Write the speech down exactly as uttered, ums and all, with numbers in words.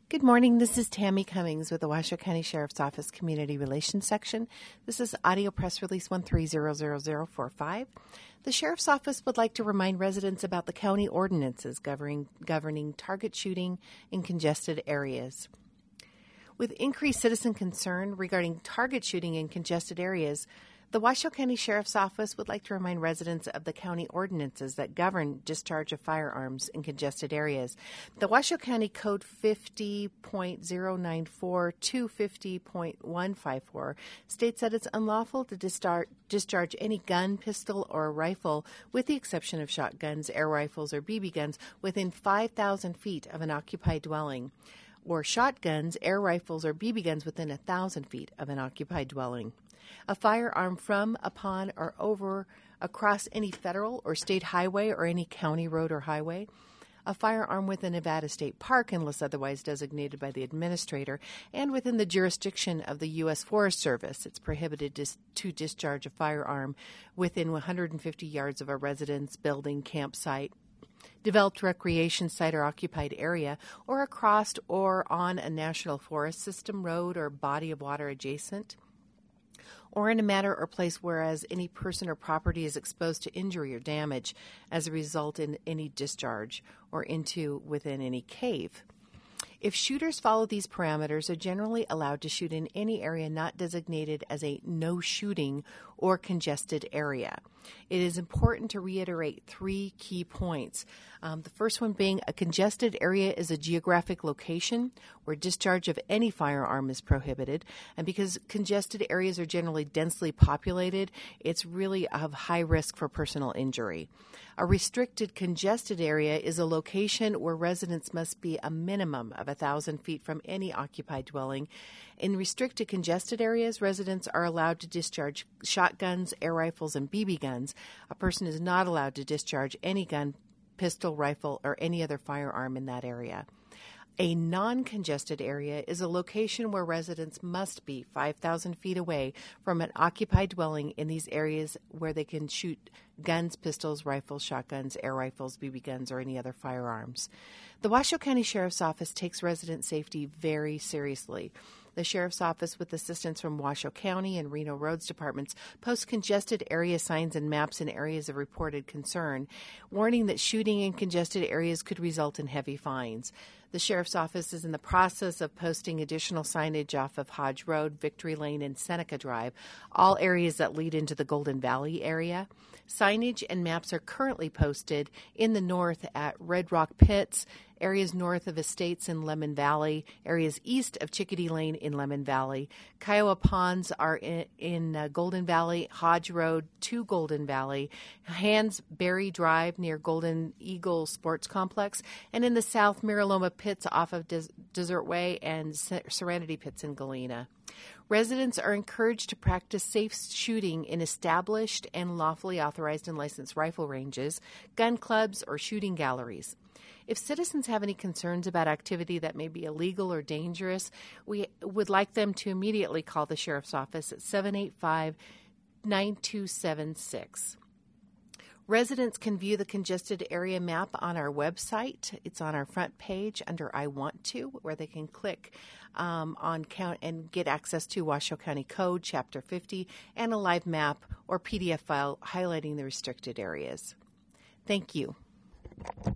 Good morning. This is Tammy Cummings with the Washoe County Sheriff's Office Community Relations Section. This is audio press release one three zero zero zero four five. The Sheriff's Office would like to remind residents about the county ordinances governing, governing target shooting in congested areas. With increased citizen concern regarding target shooting in congested areas, the Washoe County Sheriff's Office would like to remind residents of the county ordinances that govern discharge of firearms in congested areas. The Washoe County Code fifty point zero nine four to fifty point one five four states that it's unlawful to distar- discharge any gun, pistol, or rifle, with the exception of shotguns, air rifles, or B B guns, within five thousand feet of an occupied dwelling, or shotguns, air rifles, or B B guns within one thousand feet of an occupied dwelling. A firearm from, upon, or over, across any federal or state highway or any county road or highway. A firearm within Nevada State Park unless otherwise designated by the administrator, and within the jurisdiction of the U S Forest Service. It's prohibited dis- to discharge a firearm within one hundred fifty yards of a residence, building, campsite, developed recreation site or occupied area, or across or on a national forest system, road, or body of water adjacent, or in a matter or place whereas any person or property is exposed to injury or damage as a result in any discharge, or into within any cave. If shooters follow these parameters, are generally allowed to shoot in any area not designated as a no shooting or congested area. It is important to reiterate three key points. Um, the first one being a congested area is a geographic location where discharge of any firearm is prohibited. And because congested areas are generally densely populated, it's really of high risk for personal injury. A restricted congested area is a location where residents must be a minimum of one thousand feet from any occupied dwelling. In restricted congested areas, residents are allowed to discharge shotguns, air rifles, and B B guns. A person is not allowed to discharge any gun, pistol, rifle, or any other firearm in that area. A non-congested area is a location where residents must be five thousand feet away from an occupied dwelling in these areas where they can shoot guns, pistols, rifles, shotguns, air rifles, B B guns, or any other firearms. The Washoe County Sheriff's Office takes resident safety very seriously. The Sheriff's Office, with assistance from Washoe County and Reno Roads Departments, posts congested area signs and maps in areas of reported concern, warning that shooting in congested areas could result in heavy fines. The Sheriff's Office is in the process of posting additional signage off of Hodge Road, Victory Lane, and Seneca Drive, all areas that lead into the Golden Valley area. Signage and maps are currently posted in the north at Red Rock Pits, areas north of Estates in Lemon Valley, areas east of Chickadee Lane in Lemon Valley. Kiowa Ponds are in, in uh, Golden Valley, Hodge Road to Golden Valley, Hansberry Drive near Golden Eagle Sports Complex, and in the south, Miraloma Pits off of Des- Desert Way and Serenity Pits in Galena. Residents are encouraged to practice safe shooting in established and lawfully authorized and licensed rifle ranges, gun clubs, or shooting galleries. If citizens have any concerns about activity that may be illegal or dangerous, we would like them to immediately call the Sheriff's Office at seven eight five, nine two seven six. Residents can view the congested area map on our website. It's on our front page under I Want To, where they can click um, on count and get access to Washoe County Code, Chapter fifty, and a live map or P D F file highlighting the restricted areas. Thank you.